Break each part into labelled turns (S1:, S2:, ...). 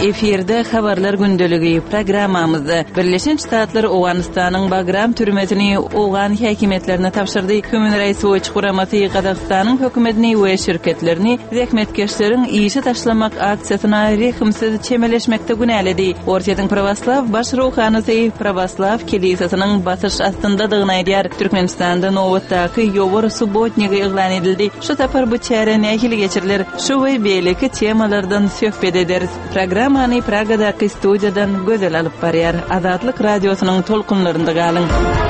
S1: Efirde habarlar gündölügi programmamızda Birleşen Ştatlar Owganistan'ın Bagram türmesini Owgan häkimetlerine tapşyrdy. Human Rights Watch guramasy Kazakstan'ın hökümetini we şirketlerini zähmetkeşlerin işi taşlamak aksiýasyna rehimsiz çemeleşmekde günäledi. Ortaýatyň Pravoslav baş ruhanysy Pravoslav kilisiýasynyň basyş astyndadygyny aýdýar. Türkmenistanda nowatdaky ýowar subotniga eglan edildi. Şu tapar bu çäre nähili geçirilir. Şu we beýleki temalardan söhbet ederiz. Programmany Pragadaky studiýadan gözel alyp barýar. Azatlyk radiosynyň tolkunlarynda galyň.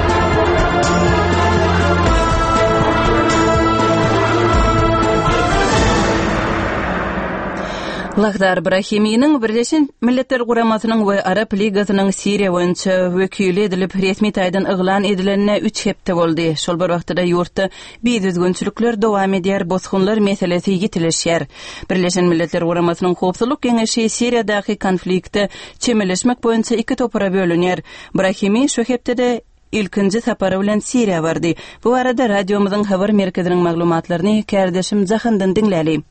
S1: Lahdar Brahimiyning Birleşen Milletler Guramasynyň we Arap Ligasynyň Siriýa boýunça wekili edilip resmi taýdan eglan edilenine 3 hepde boldy. Şol bir wagtda ýurtda bizgünçülükler dowam edýär, bosgunlar meselesi ýitileşýär. Birleşen Milletler Guramasynyň Howpsuzlyk Geňeşi Siriýadaky konfliktde çemeleşmek boýunça 2 topara bölünýär. Brahimi şu hepde ilkinji sapary bilen Siriýa bardy. Bu arada radiomyzyň habar merkeziniň maglumatlaryny kärdeşim Zahandan dinläli.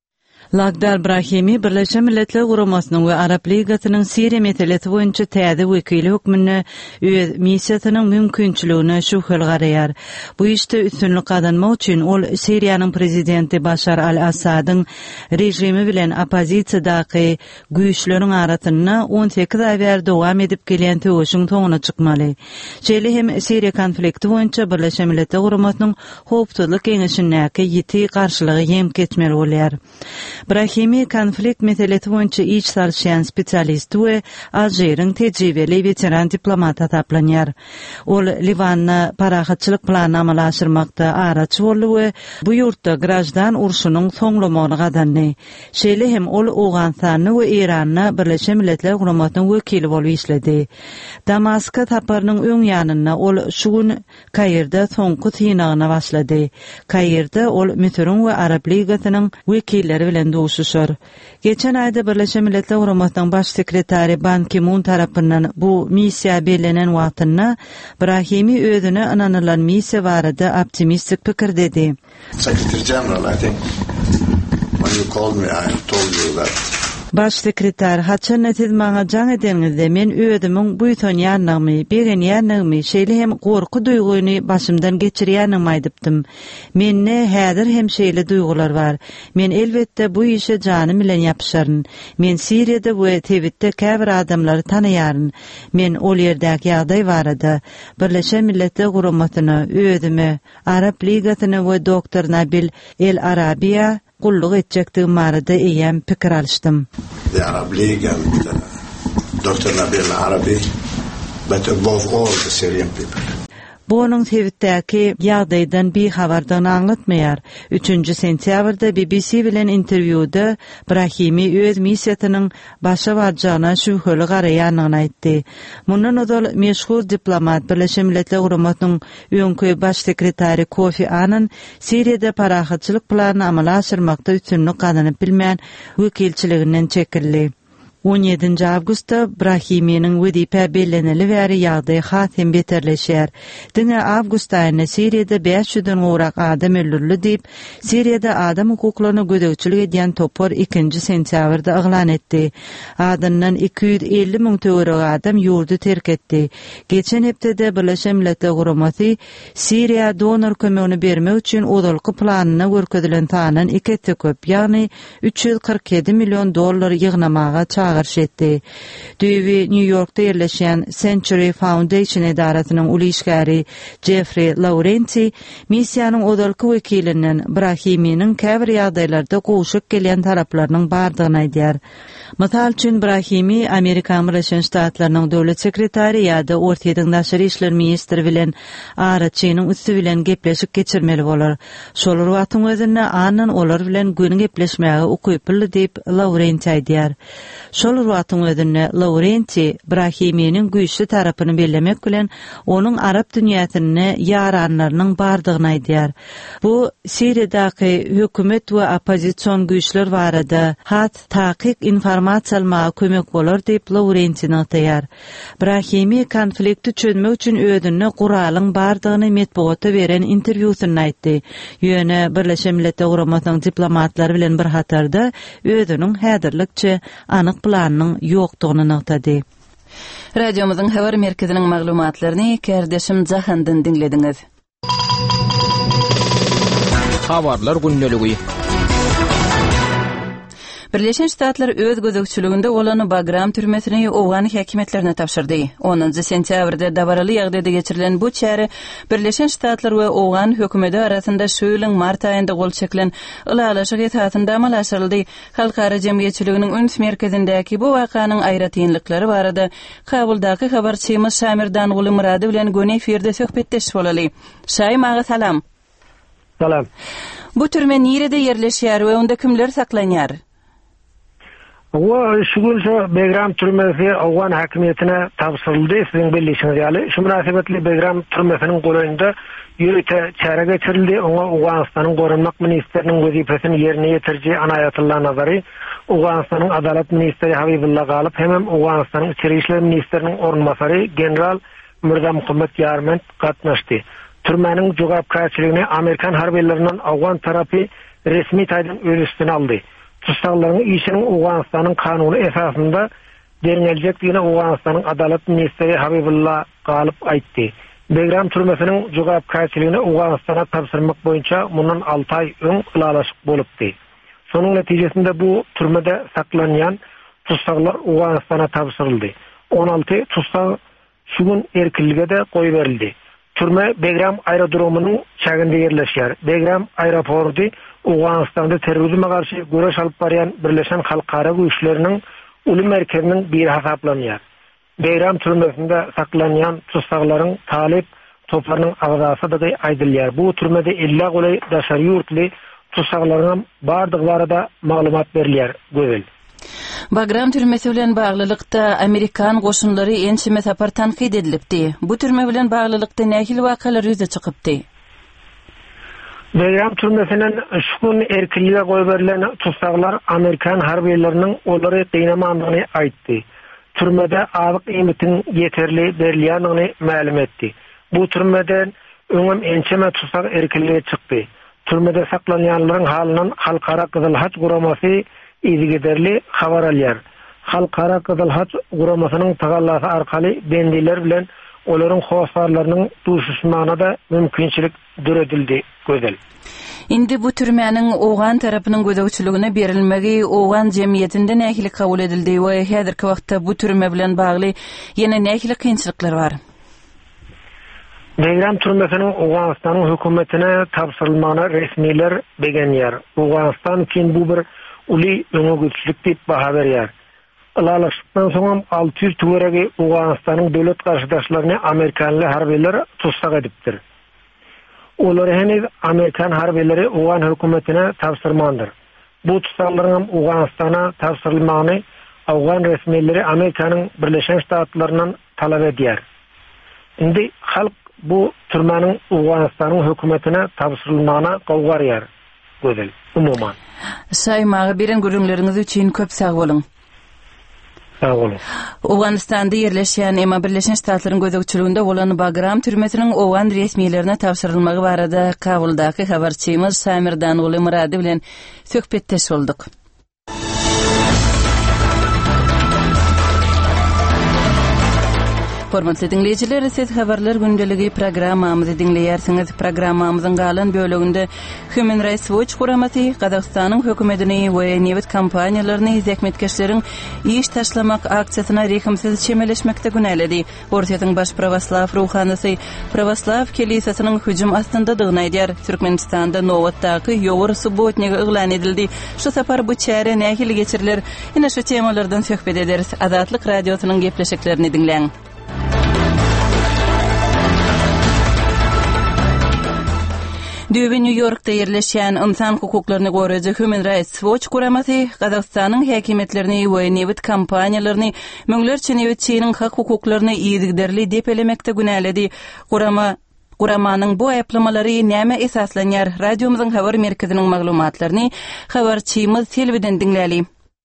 S1: Lahdar Brahimi Birleşen Milletler Guramasynyň we Arap Ligasynyň Siriýa meselesi boýunça täze wekili hökmüne öz missiýasynyň mümkinçiligine şuhul garaýar. Bu işde üstünlük kazanmak üçin ol Siriýanyň prezidenti Başar al-Asadyň rejimi bilen opozisiýadaky güýçleriň arasyna 18 ay bäri dowam edip gelýän töwüşiň toňuna çykmaly. Şeýle hem Siriýa konflikti boýunça Birleşen Milletler Guramasynyň Howpsuzlyk Geňeşindäki ýiti garşylygy ýem keçmeli bolýar. Brahimi konflikt meselesi boýunça iç sarşyan spesialist we Aljeryň tejribeli veteran diplomat taplanýar. Ol Livanna parahatçylyk planyny amalaşdyrmakda araç boldy we bu ýurtda grajdan urşunyň soňlamagyny gadandy. Şeýle hem ol Owganistany we Irany Birleşen Milletler Guramasynyň wekili bolup işledi. Damaska taparynyň öň ýanyna ol şu gün Kairde soňky tynagyna başlady. Kairde ol Misrň we Arap Ligasynyň wekilleri bilen duşuşar. Geçen ayda Birleşen Milletler Guramasynyň baş sekretari Ban Ki-moon tarapyndan bu missiýa belenen wagtynda Brahimi özüne ananylan missiýa barada optimistik pikir dedi.
S2: Secretary General, I think when you called me, I told you that
S1: Baş sekreter haçan siz maňa jaň edeňizde men özümiň buýtan ýanymy, begen ýanymy, şeýle hem gorky duýguny başymdan geçirýänim aýdypdym. Menne häzir hem şeýle duýgular bar. Men elbetde bu işe janym bilen ýapyşaryn. Men Siriýada we Tebitde käbir adamlary tanıýaryn. Men ol ýerdäki ýagdaý barada Birleşen Milletler Guramasyny özüme, Arap Ligasyny we Dr. Nabil El Arabiya gulluk etjekdigim barada eýem pikir alışdym.
S2: The Arab League and Dr. Nabil Arabi, but above all the Syrian people.
S1: Bu onun Tebitdäki ýagdaýdan bir habardan anlatmaýar. 3 sentýabrda BBC bilen interwýuda Brahimi öz missiýasynyň başa barjagyna şüheli garaýanyny aýtdy. Mundan öňe meşhur diplomat Birleşen Milletler Guramasynyň öňkü baş sekretari Kofi Annan Siriýada parahatçylyk planyny amala aşyrmakda üstünlük kazanyp bilmän wekilçiliginden çekildi. 17 avgustda Brahimi'nin wedipe belleneli bäri ýagdaý hasem beterleşýär. Diňe avgust aýyna Siriýada 500-den gorak adam öldürildi diýip Siriýada adam hukuklaryna gödekçilik edýän topar 2 sentýabrda eglan etdi. Adyndan 250 000 töwerek adam ýurdu terk etdi. Geçen hepde Birleşen Milletler Guramasy Siriýa donor kömegini bermek üçin odalky planyna görkezdilen tanan 2 köp, ýagny $347 million ýygnamaga çağırış etdi. Düýbi New York'ta yerleşen Century Foundation edarasynyň ulişgäri Jeffrey Laurenti missiýanyň odalky wekilinden Brahimi'nin käbir ýagdaýlarda goşup gelýän taraplarynyň bardygyny aýdýar. Mysal üçin Brahimi Amerika Birleşen Ştatlarynyň döwlet sekretary ýa-da Ortaýa Daşary işler ministri bilen araçynyň üstü bilen gepleşip geçirmeli bolar. Şol wagtyň özünde anan olar bilen gün gepleşmäge ukyply diýip Laurenti aýdýar. Şol wagtyň özünde Laurenti Brahimi'nin güýçli tarapyny bellemek bilen onuň Arap dünýäsine ýaranlarynyň bardygyny aýdýar. Bu Siriýadaky hökümet we opozisiýon güýçler barada hat takyk
S3: karmat salmağa kömek bolar diýip Laurentino taýar. Brahimi konflikti çözmek üçin ödünne guralyň bardygyny metbuata beren interwýusunda aýtdy. Ýöne Birleşen Milletler Guramasynyň diplomatlary bilen bir hatarda ödüniň häzirlikçe anyk planynyň ýokdugyny nagtady.
S1: Radiomyzyň habar merkeziniň maglumatlaryny Kerdeşim Jahandan dinlediňiz.
S4: Habarlar günneligi.
S1: Birleşen Ştatlar öz gözükçülüğünde olan Bagram türmesini Owgan häkimetlerine tapşyrdy. 10-njy sentýabrda dabaraly ýagdaýda geçirilen bu çäre Birleşen Ştatlar we Owgan hökümeti arasynda şu ýylyň mart aýynda gol çekilen ılalaşyk ýethatynda amalaşdyryldy. Halkara jemgyýetçiliginiň üns merkezindäki bu wakanyň aýratynlyklary barada kabuldaky habarçymyz Samir Danguly Murady bilen göne efirde söhbetdeşip bolaly. Şaýym ağa salam.
S5: Salam.
S1: Bu türme nirede yerleşýär we onda kimler saklanýar?
S5: O şugulsa Bagram türmesi Owgan hakimiyetine tapşyryldy. Siziň bilýäňiz ýaly. Şu münasebetli Bagram türmesiniň goýunda ýürüte çäre geçirildi. Oňa Owganistanyň gorunmak ministriniň wezipesini ýerine ýetirji Anayatullah Nazary, Owganistanyň adalet ministri Habibullah Galyp hem Owganistanyň içeri işler ministriniň ornmasary general Mirza Muhammed Yarment gatnaşdy. Türmenin jogapkarçylygyny Amerikan harbiýetlerinden Owgan tarapy resmi taýdan öz üstüne aldy. Tutsaklarını işinin Owganistanyň kanuny esasında deriňeljek diýene Owganistanyň adalet ministri Habibullah Galyp aýtdy. Bagram türmesiniň jogapkarçylygyny Owganistana tapşyrmak boýunça mundan 6 aý öň ılalaşyk bolupdy. Sonuň netijesinde bu türmede saklanýan tutsaklar Owganistana tapşyryldy. 16 tutsak şugun erkinlige de goý berildi. Türme Bagram aerodromunyň çäginde ýerleşýär. Bagram aeroporty Owganistanda terrorizme garşy göreş alyp barýan Birleşen Halkara güýçleriniň uly merkeziniň biri hasaplanýar. Bagram türmesinde saklanýan tutsaklaryň talip toplarynyň agzasy da aýdylýar. Bu türmede 50 golay daşary ýurtly tutsaklaryň bardygy barada maglumat berilýär. Gözel.
S1: Bagram türmesi bilen baglylykda Amerikan goşunlary ençime sapar tanqid edilipdi. Bu türme bilen baglylykda nähili wakalar ýüze çykypdy?
S5: Bagram türmesinin şugun erkinlige goý berilen tutsaklar Amerikan harbiýetleriniň olary gynamagyny aýtdy. Türmede azyk emitiň ýeterli berilýändigi ma'lum etdi. Bu türmeden öňem ençeme tutsak erkinlige çykdy. Türmede saklanýanlaryň halynyň Halkara Gyzyl Haç guramasy izigederli habar alýar. Halkara Gyzyl Haç guramasynyň tagallasy arkaly bendiler bilen olaryň howsarlarynyň duşuşmagyna da mümkinçilik döredildi. Gözel.
S1: Indi bu türmäniň Owgan tarapynyň gözegçiligine berilmegi Owgan jemgyýetinde nähili kabul edildi we häzirki wagtda bu türme bilen bagly ýene nähili kynçylyklar bar?
S5: Bagram türmesiniň Owganistanyň hökümetine tapşyrylmagyna resmiler begenýär. Owganistan kin bu bir uly öňüçlük diýip baha berýär. Ilalaşykdan soň 600 töweregi Owganistanyň döwlet garşydaşlaryny Amerikanly harbiýetler tutsak edipdir. Olar heniz Amerikan harbiýetleri Owgan hökümetine tapşyrmandyr. Bu tutsaklaryň Owganistana tapşyrylmagyny Owgan resmileri Amerikanyň Birleşen Ştatlarynyň talap edýär. Indi halk bu türmeniň Owganistanyň hökümetine tapşyrylmagyna gowgarýar. Gözel. Umuman.
S1: Saýmagy beren gürüňleriniz üçin köp sag bolun.
S5: Sag bolun.
S1: Owganistanda ýerleşýän emma Birleşen Ştatlaryň gözegçiliginde bolan Bagram türmesiniň Owgan resmiýetlerine tapşyrylmagy barada Kabuldaky habarçymyz Samir Danguly Murady bilen söhbetdeş boldyk. Hormatly dinleyijiler, siz habarlar gündeligi programmamyzy dinleýärsiňiz. Programmamyzyň galan bölегinde Human Rights Watch guramasy Gazagstanyň hökümetini we newet kampaniýalaryny hizmetkeşleriň iş taşlamak aksiýasyna rehimsiz çemeleşmekde güneledi. Ortaýatyň baş prawaslaw ruhanysy Prawaslaw kelisasynyň hüjüm astyndadygyny aýdýar. Türkmenistanda nowatdaky ýogary subotniga eglan edildi. Şu sapar bu çäre nähili geçiriler? Ine şu temalardan söhbet ederiz. Azatlyk radiosynyň gepleşiklerini dinleň. Düýbe New Yorkda ýerleşýän insan hukuklaryny goraýjy Human Rights Watch guramasy Gazagstanyň häkimetlerini we newet kampaniýalaryny möňlerçe newetçiniň hak hukuklaryny ýygderli dep elemekde günäledi. Guramanyň bu aýaplamary näme esaslanýar? Radiomyzyň habar merkeziniň maglumatlaryny habarçymyz Selviden dinläli.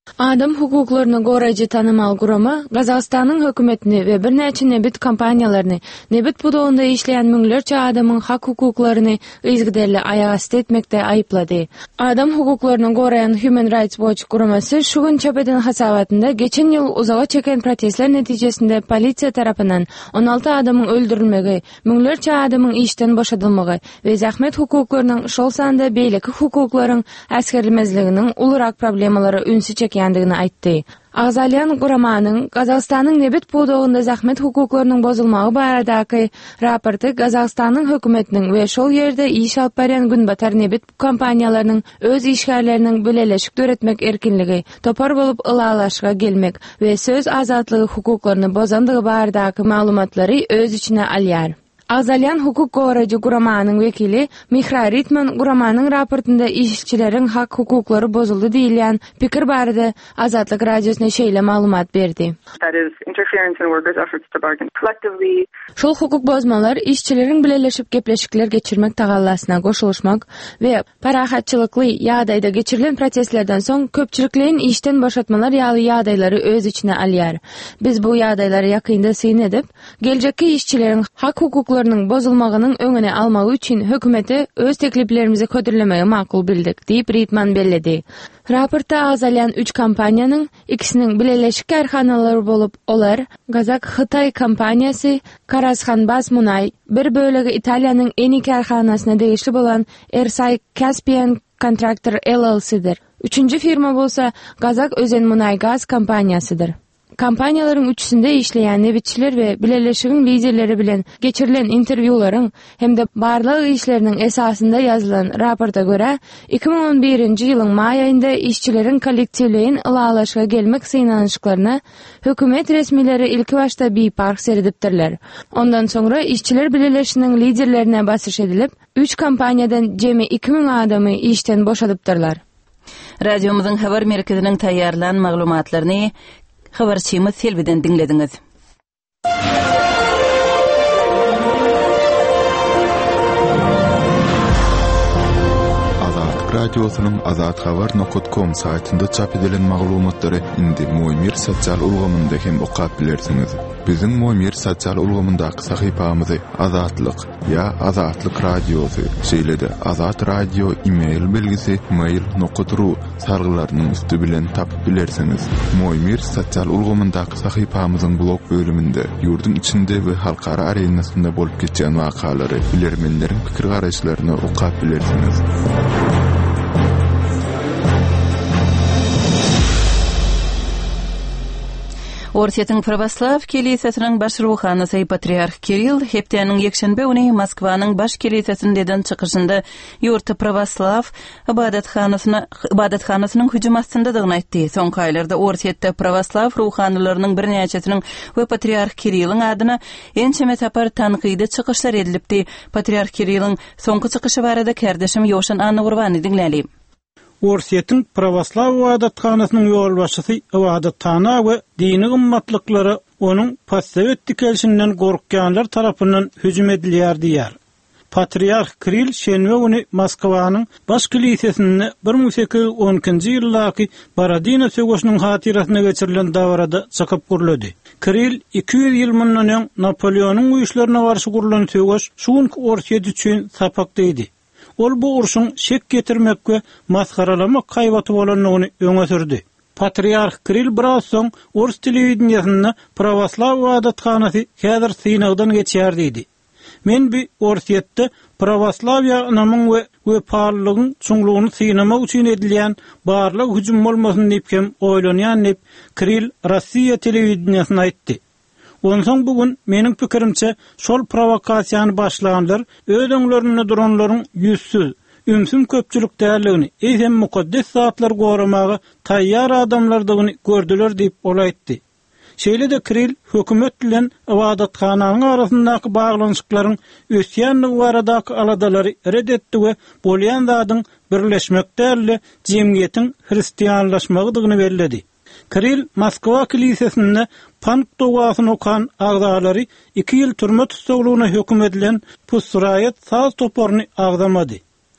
S6: Adam hukuklaryny goraýjy tanymal gurama Gazagstanyň hökümetini we bir näçe nebit kompaniýalaryny nebit budagynda işleýän müňlerçe adamyň hak hukuklaryny ýygyderli aýagasty etmekde aýyplady. Adam hukuklaryny goraýan Human Rights Watch guramasy şu gün çapeden hasabatynda geçen ýyl uzaga çeken protestler netijesinde polisiýa tarapyndan 16 adamyň öldürilmegi, müňlerçe adamyň işden boşadylmagy we zahmet hukuklarynyň şol sanda beýleki hukuklaryň äsgerlemezliginiň ulurak problemalary ünsü çekýändigini aýtdy. Agzalyan Guramanyň Gazagstanyň nebit budagynda zahmet hukuklarynyň bozulmagy baradaky raporty Gazagstanyň hökümetiniň we şol ýerde iş alyp barýan günbatar nebit kompaniýalarynyň öz işgärleriniň bileleşik döretmek erkinligi, topar bolup ılalaşga gelmek we söz azatlygy hukuklaryny bozandygy baradaky maglumatlary öz içine alýar. Agzalyan hukuk goraýjy Guramanyň wekili Mihra Ritman Guramanyň raportunda işçileriň hak hukuklary bozuldy diýilýän pikir barada Azatlyk radiosyna şeýle maglumat berdi.
S7: That is interference in workers' efforts to bargain collectively.
S6: Şol hukuk bozmalar işçileriň bileleşip gepleşikler geçirmek tagallasına goşuluşmak we parahatçylykly ýagdaýda geçirilen proseslerden soň köpçüliklerin işten boşatmalar ýaly ýagdaýlary öz içine alýar. Biz bu ýagdaýlary ýakynda syn edip, geljekki işçileriň hak hukuklarynyň bozulmagynyň öňüne almagy üçin hökümete öz tekliplerimizi ködürlemegi makul bildik, diýip Ritman belledi. Raportda agzalyan 3 kompaniýanyň ikisiniň bileleşik karhanalary bolup, olar Gazak Hytay kompaniýasy, Karazhanbas Munay, bir bölegi Italiýanyň eni karhanasyna degişli bolan Ersay Caspian Contractor LLC'dir. Üçüncü firma bolsa Gazak Özen Munay Gaz kompaniýasydyr. Kompaniýalaryň üçsinde işleýän nebitçiler we bileleşigiň liderleri bilen geçirilen interwýularyň hemde barlyk işleriniň esasynda ýazylan raporta görä 2011-nji ýylyň may aýynda işçileriň kollektiwleýin ılalaşga gelmek synanyşyklaryna hökümet resmileri ilki başda bir park seredipdirler. Ondan soňra işçiler bileleşiginiň liderlerine basyş edilip 3 kompaniýadan jemi 2000 adamy işden boşadypdyrlar.
S1: Radiomyzyň habar merkezining taýýarlan maglumatlaryny habarçymyz Selviden dinlediňiz.
S8: Radiosynyň azathabar.com saýtynda çap edilen maglumatlary indi Moýmir sosial ulgamynda hem okap bilersiňiz. Biziň Moýmir sosial ulgamyndaky sahypamyzy Azatlyk ýa Azatlyk radiosy şeýle-de Azat radio e-mail belgisi mail.ru sargylarynyň üstü bilen tapyp bilersiňiz. Moýmir sosial ulgamyndaky sahypamyzyň blog bölüminde ýurdun içinde we halkara arenasynda bolup geçen wakalary, bilermenleriň pikir garaşlaryny okap bilersiňiz.
S1: Orsiýetiň Pravoslav kilisiýasynyň baş ruhanysy Patriarh Kirill hepdeniň ýekşenbe güni Moskwanyň baş kilisiýasyndan çykyşynda ýurtda Pravoslav ibadatxanasynyň hüjüm astyndadygyny aýtdy. Soňky aýlarda Orsiýetde Pravoslav ruhanylarynyň bir näçesiniň we Patriarh Kirilliň adyna ençeme tapar tanqydy çykyşlar edilipdi. Patriarh Kirilliň soňky çykyşy barada kärdeşim Ýoşan Anna Gurbany dinläli.
S9: Orsiýetiň Pravoslav ibadatxanasynyň ýolbaşçysy ibadatxana we dini ymmatlyklary onuň passawet dikelşinden gorkýanlar tarapyndan hüjüm edilýär diýär. Patriarh Kirill şenbe güni Moskwanyň baş kilisiýasyny 1812-nji ýyldaky Baradina söwüşiniň hatyrasyna geçirilen dawarada çykyp gurlady. Kirill 200 ýyl mundan Napoleonyň güýçlerine garşy gurulan söwüş şuňky Orsiýet üçin sapakdydy. Ol bu urşun şek getirmek we maskaralamak kaýbaty bolanyny öňe sürdi. Patriarh Kirill biraz soň Ors telewizionyny Pravoslav ibadatxanasy häzir synagdan geçýär diýdi. Men bir Orsiýetde Pravoslawiýa namyň we parlygyň çuňlugyny synamak üçin edilýän barlyk hüjüm bolmasyn diýip hem oýlanýan diýip Kirill Rossiýa telewizionyna aýtdy. Onsoň bugün meniň pikirimçe şol provokasiýany başlaganlar öz öňlerinde duranlaryň ýüzsüz, ümsüm köpçülik däligini, hem mukaddes zatlar goramagy taýýar adamlardygyny gördüler diýip olaýtdy. Şeýle-de Kirill hökümet bilen ibadatxananyň arasyndaky baglanyşyklaryň ösýänligi baradaky aladalary red etdi we bolýan zadyň birleşmek däli jemgyýetiň hristiýanlaşmagydygyny belledi. Kirill Moskwa kilisiýasynda pank dogasyny okan agdalary 2 ýyl türme tutsagylygyna höküm edilen Pusrayet saz toporny agdamady.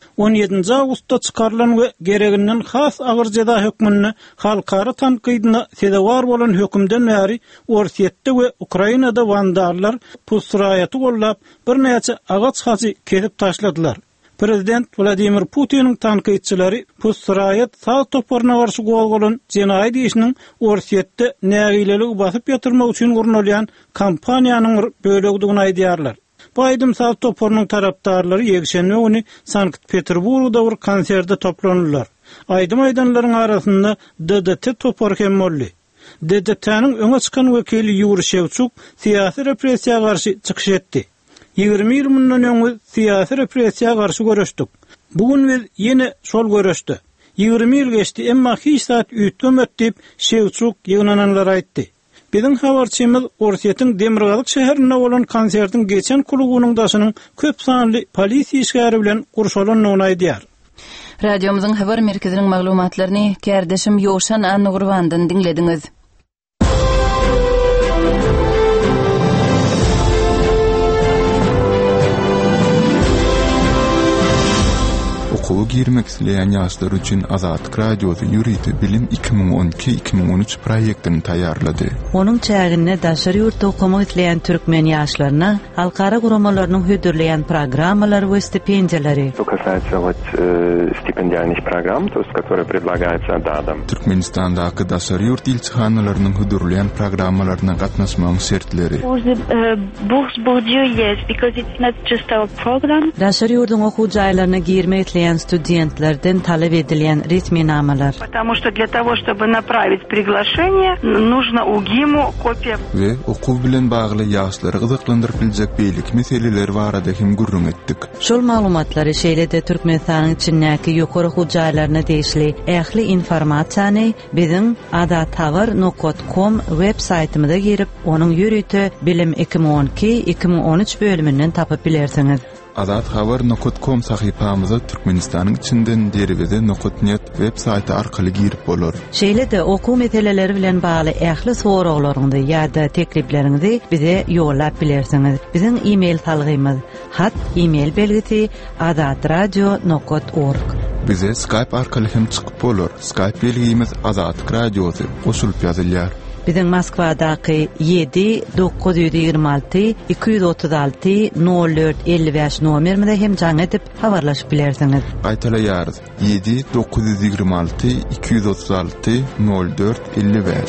S9: 17 Awgustda çıkarılan we gereginden has agyr jeda hökmüni halkara tanqydyna sedewar bolan hökümden bäri Orsiýetde we Ukrainada wandarlar pusraýaty gollap bir näçe agaç hasy kesip taşladylar. Prezident Vladimir Putin'in tanqytçylary pusraýat sağ toporuna garşy golgolan jenaýat işiniň Orsiýetde nägilelik basyp ýatyrmak üçin gurulýan kampaniýanyň bölegdigini aýdýarlar. Bu aýdym sağ toporunyň tarapdarlary ýekşenme güni Sankt-Peterburgda bir konserde toplanýarlar. Aýdym aýdanlaryň arasynda DDT topor hem boldy. DDT'niň öňe çykan wekili Yuri Shevchuk syýasy repressiýa garşy çykyş etdi. 20 ýyl mundan öňe syýasy repressiýa garşy görüşdik. Bugün biz ýene şol görüşdi. 20 ýyl geçdi, emma hiç saat ütgömet diýip Shevchuk ýygnananlar aýtdy. Bizim habarçymyz Orsiýetiň Demirgazyk şäherinde bolan konsertiň geçen klubunyň daşynyň köp sanly polisiýa işgäri bilen gurşalanyny aýdýar.
S1: Radiomyzyň habar merkeziniň maglumatlaryny Kärdeşim Ýoşan Anugurwandan dinlediňiz.
S8: Okuwa girmek isleýän ýaşlar üçin Azatlyk Radiosy ýüridi bilim 2012-2013 proýektini taýýarlady.
S3: Onuň çägine daşary ýurtda okumak isleýän türkmen ýaşlaryna halkara guramalarynyň hödürleýän programmalary we stipendiýalary.
S10: Что касается стипендиальных программ, то есть которые предлагаются ДАДом.
S8: Türkmenistandaky daşary ýurt ilçihanalarının hödürleýän programmalaryna gatnaşmagyň şertleri.
S11: Burs Bourdieu, yes, because it's not just our program.
S3: Daşary ýurduň okuw jaýlaryna girmek isleýän studentlerden talep edilýän resmi namalar.
S11: Потому что для того, чтобы направить приглашение, нужно УГИМу копия.
S8: Ve okuw bilen bagly ýaşlary gyzyklandyryp biljek beýlik meseleleri barada hem gurrun etdik.
S3: Şol maglumatlary şeýlede Türkmenistanyň içindäki ýokary okuw jaýlaryna deýişli ähli informasiýany biziň adathabar.com web saýtymyza girip, onuň ýürüti bilim 2012-2013 bölümünden tapyp bilersiňiz.
S8: Adathabar.com sahypamyza Türkmenistanyň içinden derwede.net web saýty arkaly girip bolar.
S3: Şeýlede okuw meseleleri bilen bagly ähli soraklaryňyzy ýa-da teklipleriňizi bize ýollap bilersiňiz. Biziň e-mail salgymyz hat-email belgisi adatradio.org.
S8: Bize Skype arkaly hem çykyp bolar. Skype belgimiz Azatlyk Radiosy goşulyp ýazylýar.
S3: Biziň Moskwadaky 7-926-236-04-55 nomerine hem jaň edip habarlaşyp bilersiňiz.
S8: Aýtalaýarys 7-926-236-04-55.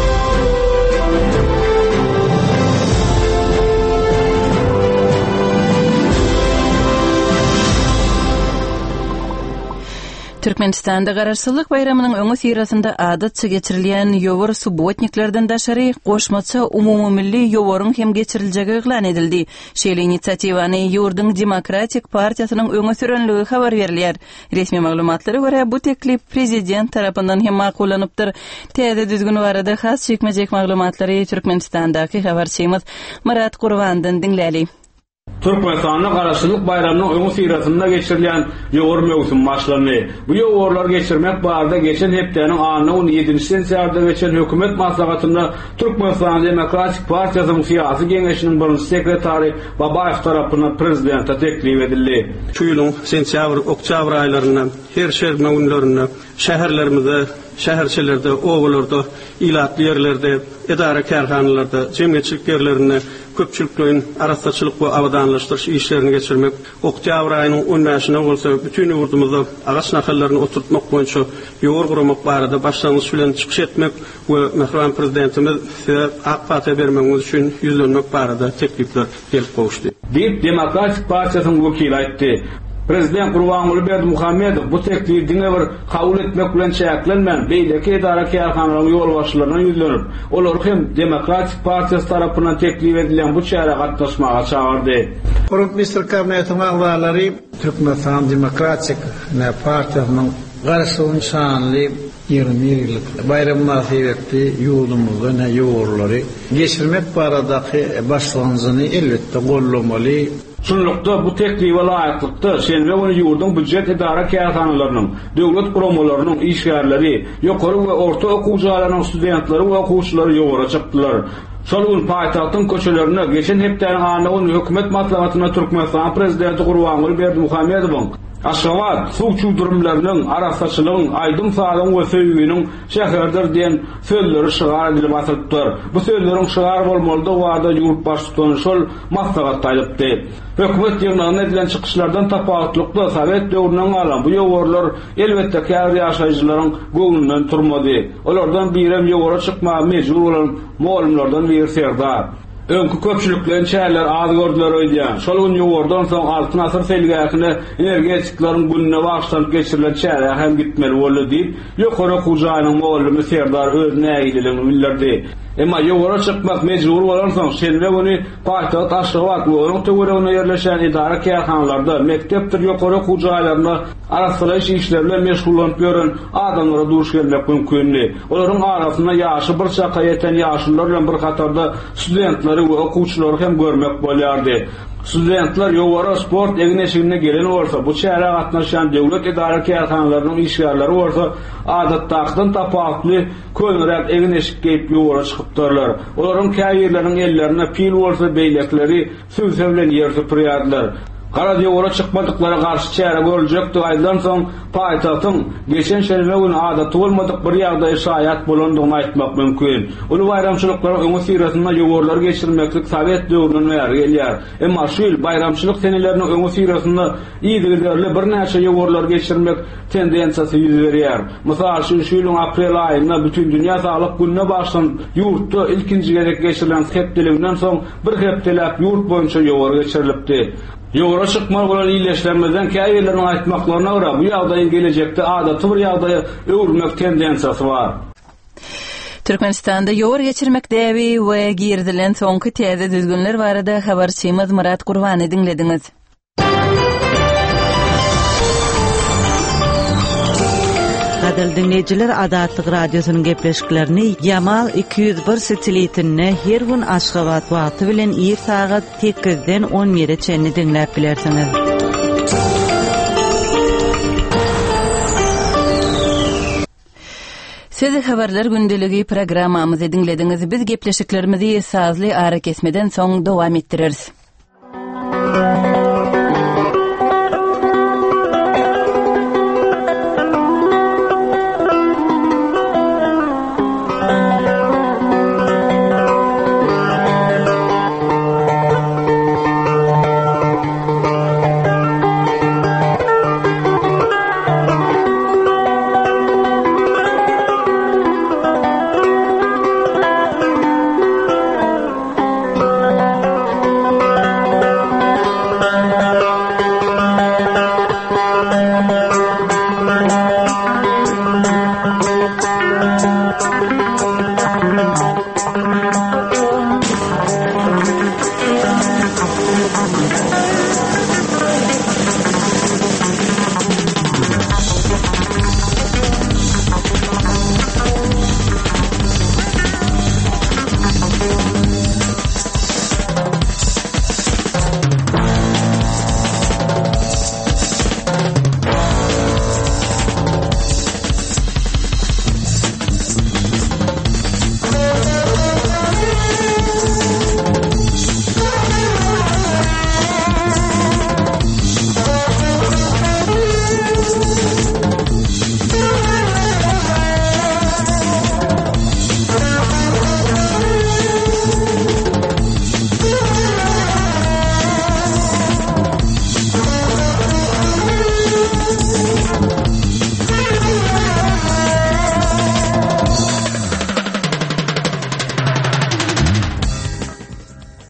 S1: Türkmenistanda garaşsyzlyk bayramynyň öňü sirasynda adatça geçirilýän ýowar subotniklerden daşary goşmaça umumumilli ýowaryň hem geçiriljegi eglan edildi. Şeýle inisiatywany Ýurdyň Demokratik Partiýasynyň öňe sürenligi habar berilýär. Resmi maglumatlary görä bu teklip prezident tarapyndan hem makullanypdyr. Täze düzgün barada has çekmejek maglumatlary Türkmenistandaky habarçymyz Murat Gurwandan dinläli.
S12: Türkmenistanda garaşsyzlyk bayramynyň öňü sirasynda geçirilýän ýowar mewsum başlany. Bu ýowarlar geçirmek barada geçen hepdeniň anyny 7-nji sentýabrda geçen hökümet maslahatynda Türkmenistan Demokratik Partiýasynyň syýasy geňeşiniň birinji sekretary Babaýew tarapyndan prezidente teklip edildi.
S13: Şu ýylyň sentýabr, oktýabr aýlaryna her şäher günlerinde şäherlerimizde, şäherçelerde, owalarda, ilatly ýerlerde, edara kärhanalarda, jemgyýetçilik ýerlerinde köpçüliklerin arasaçylyk we abadanlaşdyryş işlerini geçirmek, oktýabr aýynyň 10-nyna bolsa bütün ýurdumyzda agaç nahallaryny oturtmak boýunça ýowar guramak barada başlangyç bilen çykyş etmek we Mehriban prezidentimiz AK Partiýa bermegiň üçin ýüzlenmek barada teklipler gelip goşdy.
S12: Demokratik Partiýasynyň wekili aýtdy. Prezident Gurbanguly Berdimuhammedow bu teklipi diňe bir kabul etmek bilen çäklenmän beýleki edara kärhanalaryň ýolbaşçylaryna ýüzlenip, olar hem Demokratik Partiýasy tarapyndan teklip edilen bu çäre gatnaşmaga çağırdy.
S2: Mr. Kabinetiň agzalary Türkmenistan Demokratik Partiýasynyň garaşsylygyň şanly 20 ýyllyk bayram münasibetli ýurdumyzda ýowarlary geçirmek baradaky başlangyjyny elbetde gollamaly.
S12: Şunlukda bu teklipe laýyklykda şenbe güni ýurduň büdjet edara kärhanalarynyň, döwlet guramalarynyň işgärleri, ýokary we orta okuw jaýlarynyň studentleri we okuwçylary ýowara çykdylar. Şol gün paýtagtyň köçelerine geçen hepdeniň anyny hökümet maslahatyna Türkmenistan prezidenti Gurbanguly Berdimuhammedowyň Aşgabat suw çuwdurumlarynyň arasaçylygyň aýdym sağlam we söýgüniň şäherdir diýen sözleri şygar edilip atylypdyr. Bu sözleriň şygar bolmalydy wada ýurt başçylygyny şol maksagat taýlypdy. Hökümet ýygynyna edilen çykyşlardan tapawatlykda Sowet döwründen galan bu ýogorlar elbetde käbir ýaşaýjylaryň göňünden turmady. Olardan birem ýogora çykmagy mejbur bolan muallimlerden biri Serdar. Öňkü köpçüliklerin çäherler az gördüler öýdýän. Şol gün ýogordan soň altyn asyr selgäkine energetiklaryň gününe bagşlanyp geçirilen çäher hem gitmeli boldy diýip ýokary hujaýynyň muallimi Serdar öz nägiligini bildirdi. Emma ýogara çykmak mejbur bolan soň şenbe güni paýtagat Aşgabat we töweregine ýerleşen idara käýhanlarda, mektepdir ýokary hujaýlarynda araşdyryş işleri bilen meşgullanyp ýören adamlara duş gelmek mümkinli. Olaryň arasynda ýaşy bir çaqa ýeten ýaşlylar bilen bir hatarda studentlary we okuwçylary hem görmek bolýardy. Studentlar ýogara sport egneşigine gelen bolsa, bu çäre gatnaşan döwlet idara käýhanlarynyň işgärleri bolsa, adatdakydan tapawatly köňürek egneşik geýip ýogara çykypdyrlar. Olaryň käýerleriň ellerine pil bolsa beýlekleri süwse bilen ýer süpürýärler. Kara ýogara çykmadyklary garşy çäre görüljekdi. Aýdan soň paýtagyň geçen şerme gün adaty bolmadyk bir ýagdaý şaýat bolandygyny aýtmak mümkin. Ulu bayramçylyklar öňe sirasynda ýogorlar geçirmeklik Sowet döwründen bäri gelýär. Emma şu ýyl bayramçylyk senelerine öňe sirasynda ýygylarly bir näçe ýogorlar geçirmek tendensiýasy ýüz berýär. Mysal şu ýylyň aprel aýynda bütün dünýä saglyk gününe başlan ýurtda ilkinji gerek geçirilen hepdeliginden soň bir hepdelap ýurt boýunça ýogor geçirilipdi. Ýogara çykmak bolan ýyleşlermezden käýerleriň aýtmaklaryna görä bu ýagdaýyň gelecekde adaty bir ýagdaýa öwürmek tendensiýasy bar.
S1: Türkmenistanda ýogara geçirmek däbi we girdilen soňky täze düzgünler barada habarçymyz Murat Gurbany dinlediňiz. Gadal dinleyijiler, Adatlyk radiosynyň gepleşiklerini Yamal 201 satelitine her gün Aşgabat wagty bilen ýer sagat 8-den 11-e çenni dinläp bilersiňiz. Siz habarlar gündeligi programmamyzy dinlediňiz. Biz gepleşiklerimizi sazly ara kesmeden soň dowam etdireriz.